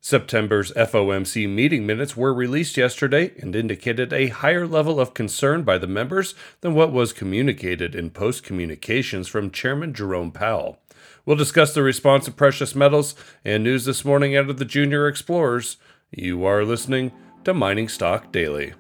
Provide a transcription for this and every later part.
September's FOMC meeting minutes were released yesterday and indicated a higher level of concern by the members than what was communicated in post communications from Chairman Jerome Powell. We'll discuss the response of precious metals and news this morning out of the Junior Explorers. You are listening to Mining Stock Daily.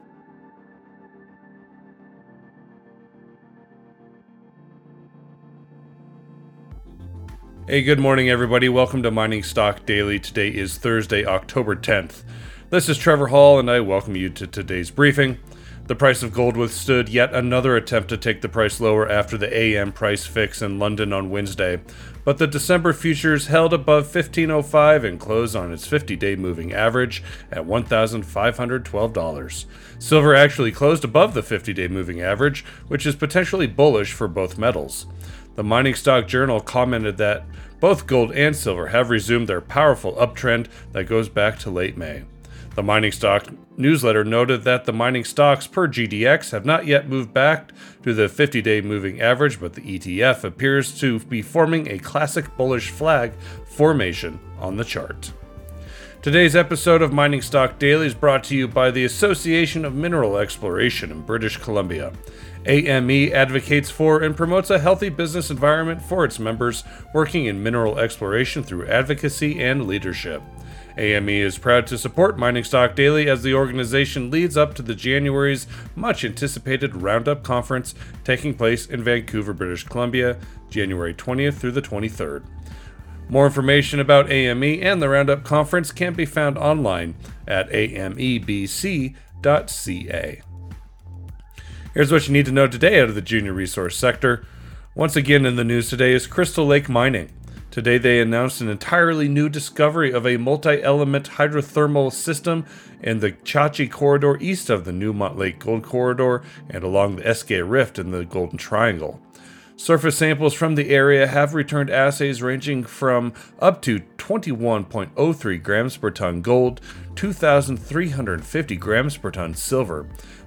Hey, good morning, everybody. Welcome to Mining Stock Daily. Today is Thursday, October 10th. This is Trevor Hall, and I welcome you to today's briefing. The price of gold withstood yet another attempt to take the price lower after the AM price fix in London on Wednesday, but the December futures held above 1505 and closed on its 50-day moving average at $1,512. Silver actually closed above the 50-day moving average, which is potentially bullish for both metals. The Mining Stock Journal commented that both gold and silver have resumed their powerful uptrend that goes back to late May. The Mining Stock newsletter noted that the mining stocks per GDX have not yet moved back to the 50-day moving average, but the ETF appears to be forming a classic bullish flag formation on the chart. Today's episode of Mining Stock Daily is brought to you by the Association of Mineral Exploration in British Columbia. AME advocates for and promotes a healthy business environment for its members working in mineral exploration through advocacy and leadership. AME is proud to support Mining Stock Daily as the organization leads up to the January's much-anticipated Roundup Conference taking place in Vancouver, British Columbia, January 20th through the 23rd. More information about AME and the Roundup Conference can be found online at amebc.ca. Here's what you need to know today out of the junior resource sector. Once again in the news today is Crystal Lake Mining. Today they announced an entirely new discovery of a multi-element hydrothermal system in the Chachi Corridor east of the Newmont Lake Gold Corridor and along the Eskay Rift in the Golden Triangle. Surface samples from the area have returned assays ranging from up to 21.03 grams per ton gold, 2,350 grams per ton silver,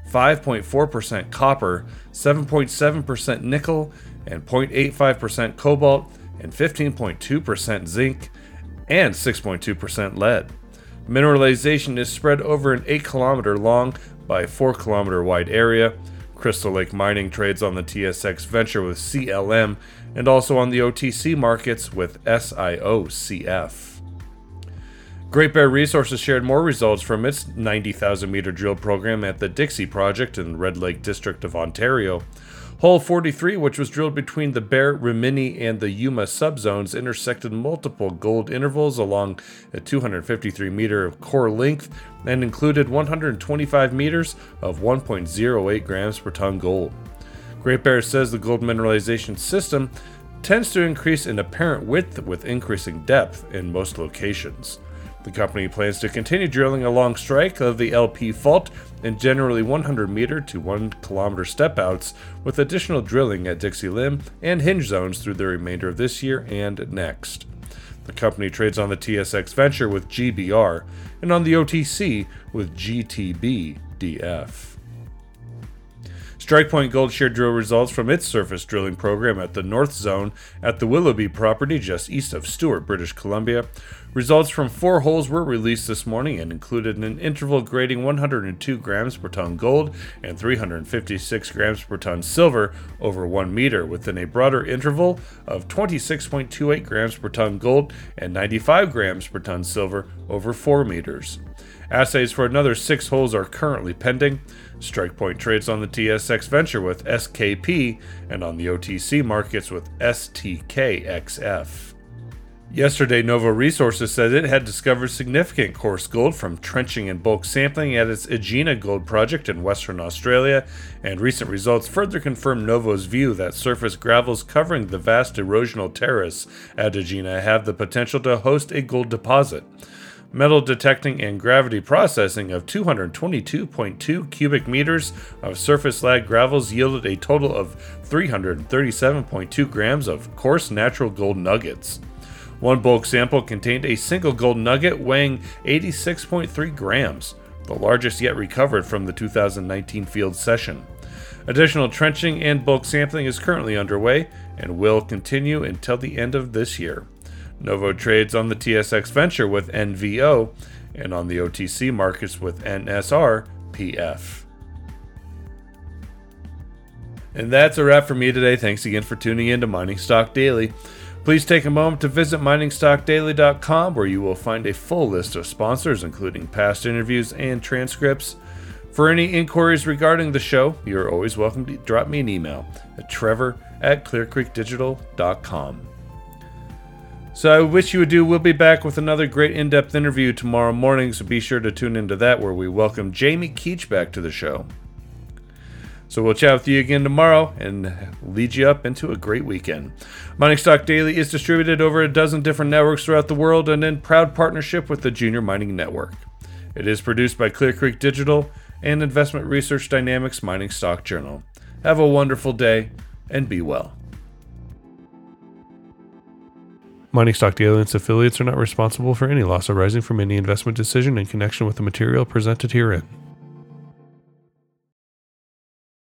5.4% copper, 7.7% nickel, and 0.85% cobalt, and 15.2% zinc, and 6.2% lead. Mineralization is spread over an 8-kilometer long by 4-kilometer wide area. Crystal Lake Mining trades on the TSX Venture with CLM and also on the OTC markets with SIOCF. Great Bear Resources shared more results from its 90,000-meter drill program at the Dixie Project in the Red Lake District of Ontario. Hole 43, which was drilled between the Bear, Rimini, and the Yuma subzones, intersected multiple gold intervals along a 253-meter core length and included 125 meters of 1.08 grams per ton gold. Great Bear says the gold mineralization system tends to increase in apparent width with increasing depth in most locations. The company plans to continue drilling along strike of the LP fault in generally 100-meter to 1-kilometer step-outs, with additional drilling at Dixie Limb and hinge zones through the remainder of this year and next. The company trades on the TSX Venture with GBR and on the OTC with GTBDF. StrikePoint Gold shared drill results from its surface drilling program at the North Zone at the Willoughby property just east of Stewart, British Columbia. Results from 4 holes were released this morning and included an interval grading 102 grams per ton gold and 356 grams per ton silver over 1 meter, within a broader interval of 26.28 grams per ton gold and 95 grams per ton silver over 4 meters. Assays for another 6 holes are currently pending. StrikePoint trades on the TSX Venture with SKP and on the OTC markets with STKXF. Yesterday, Novo Resources said it had discovered significant coarse gold from trenching and bulk sampling at its Egina Gold project in Western Australia, and recent results further confirm Novo's view that surface gravels covering the vast erosional terrace at Egina have the potential to host a gold deposit. Metal detecting and gravity processing of 222.2 cubic meters of surface lag gravels yielded a total of 337.2 grams of coarse natural gold nuggets. One bulk sample contained a single gold nugget weighing 86.3 grams, the largest yet recovered from the 2019 field session. Additional trenching and bulk sampling is currently underway and will continue until the end of this year. Novo trades on the TSX Venture with NVO and on the OTC markets with NSRPF. And that's a wrap for me today. Thanks again for tuning in to Mining Stock Daily. Please take a moment to visit miningstockdaily.com, where you will find a full list of sponsors, including past interviews and transcripts. For any inquiries regarding the show, you're always welcome to drop me an email at trevor@clearcreekdigital.com. So I wish you would do. We'll be back with another great in-depth interview tomorrow morning, so be sure to tune into that, where we welcome Jamie Keach back to the show. So we'll chat with you again tomorrow and lead you up into a great weekend. Mining Stock Daily is distributed over a dozen different networks throughout the world and in proud partnership with the Junior Mining Network. It is produced by Clear Creek Digital and Investment Research Dynamics Mining Stock Journal. Have a wonderful day and be well. Mining Stock Daily and its affiliates are not responsible for any loss arising from any investment decision in connection with the material presented herein.